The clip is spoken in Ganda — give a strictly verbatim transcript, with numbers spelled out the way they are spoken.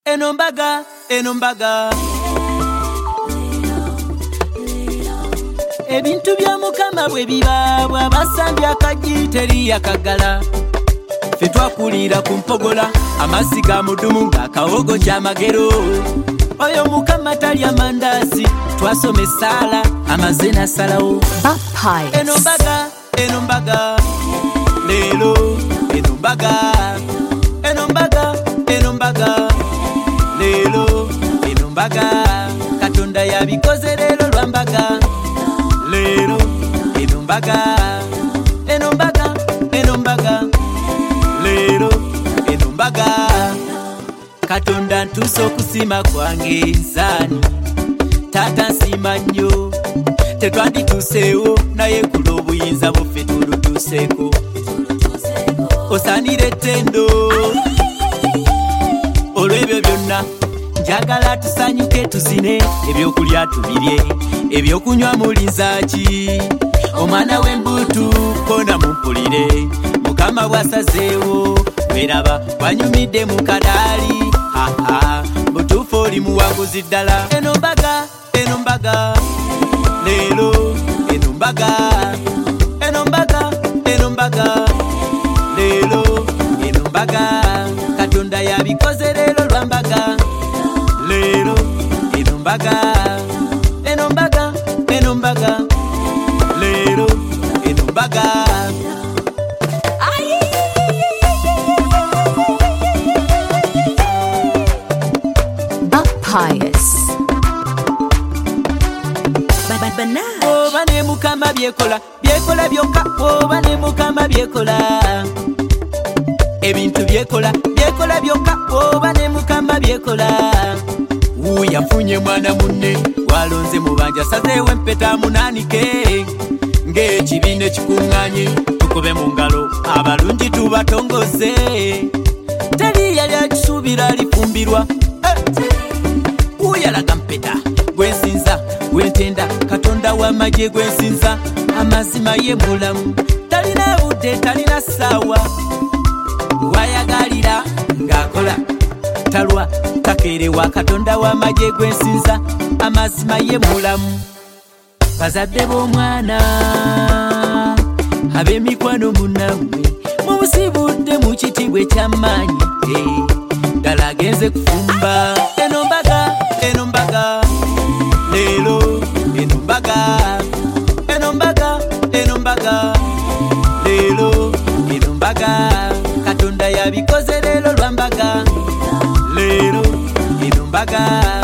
eno mbaga, eno mbaga. Ebintu bya Mukama bwe biba bw'abasambye akagi teri yakagala. Ffe twakulira ku mpogola amazzi ga mudumu ng'akawogo ky'amagero. Oyo Mukama talya mandazi twasoma essaala amaze n'asalawo. Eno mbaga, eno mbaga, leero eno mbaga, eno mbaga, eno mbaga, leero eno mbaga. Katonda yabikoze leero lwa mbaga, leero eno mbaga, eno mbaga, eno mbaga, leero eno mbaga. Katonda ntuuse okusima kwange nsaani, taata nsima nnyo. Tetwandituuseewo naye kulo obuyinza buffe tulutuuseeko. Osaanira ettendo olw'ebyo byonna. Njagala tusanyuke tuzine, ebyokulya tubirye, ebyokunywa mulinzaaki. Omwana w'embuutu koona mumpulire, Mukama bw'asazeewo weraba wanyumidde mu kadaali. Haha, butuufu oli muwanguzi ddala. Eno mbaga, eno mbaga, leero eno mbaga, eno mbaga, eno mbaga, leero eno mbaga. Katonda yabikoze leero lwa mbaga, leero eno mbaga, eno mbaga, eno mbaga, leero eno mbaga. Pious. Oba ne Mukama byekola, byekola byokka. Oba ne Mukama byekola, ebintu byekola, byekola byokka. Oba ne Mukama byekola. Yafunye mwana munne walonze mu banja, sazeewo empeta munaanike. Ng'ekibiina ekikuŋŋaanye tukube mu ngalo, abalungi tubatongoze. Teri yali akisuubira alifumbirwa. Yalaga mpeta gwensinza gwentenda, Katonda w'amagye gwensinza. Amazima ye mulamu, talina budde talina ssaawa. Wayagalira ng'akola talwa takeerewa. Katonda w'amagye gwensinza, amazima ye mulamu. Bazadde b'omwana ab'emikwano munnammwe, mubusibudde mu kitiibwa eky'amaanyi. Ddala agenze kufumba. Eno mbaga, eno mbaga, leero eno mbaga, eno mbaga, eno mbaga, leero eno mbaga. Katonda yabikoze leero lwa mbaga, leero eno mbaga.